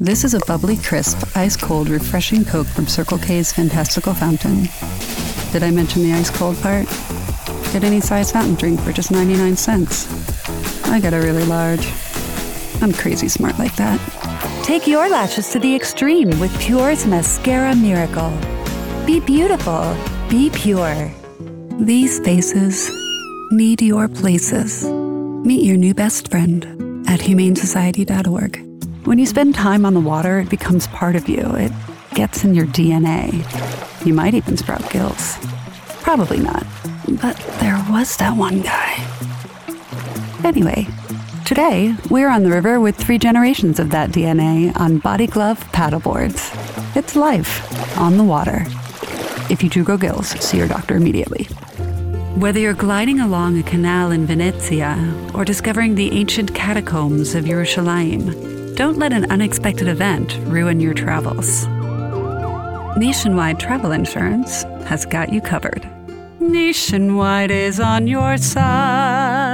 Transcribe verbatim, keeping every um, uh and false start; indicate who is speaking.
Speaker 1: This is a bubbly, crisp, ice-cold, refreshing Coke from Circle K's Fantastical Fountain. Did I mention the ice-cold part? Get any size fountain drink for just ninety-nine cents. I got a really large. I'm crazy smart like that.
Speaker 2: Take your lashes to the extreme with Pure's Mascara Miracle. Be beautiful. Be pure.
Speaker 1: These faces need your places. Meet your new best friend at humane society dot org. When you spend time on the water, it becomes part of you. It gets in your D N A. You might even sprout gills. Probably not. But there was that one guy. Anyway, today we're on the river with three generations of that D N A on body glove paddleboards. It's life on the water. If you do grow gills, see your doctor immediately. Whether you're gliding along a canal in Venezia or discovering the ancient catacombs of Yerushalayim, don't let an unexpected event ruin your travels. Nationwide Travel Insurance has got you covered. Nationwide is on your side.